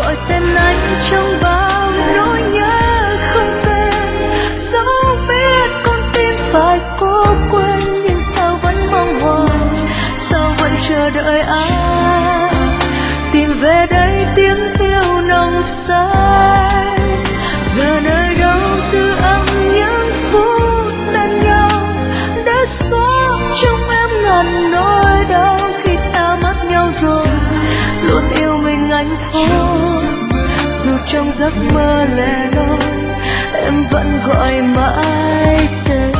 gọi tên anh trong bao nỗi nhớ không tên. Dẫu biết con tim phải cố quên, nhưng sao vẫn mong hoài, sao vẫn chờ đợi ai tìm về đây tiếng yêu nồng say. Giờ nơi đâu dư âm những phút bên nhau, để xóa trong em ngàn nỗi đau khi ta mất nhau rồi. Luôn yêu mình anh thôi, dù trong giấc mơ lẻ loi em vẫn gọi mãi tên.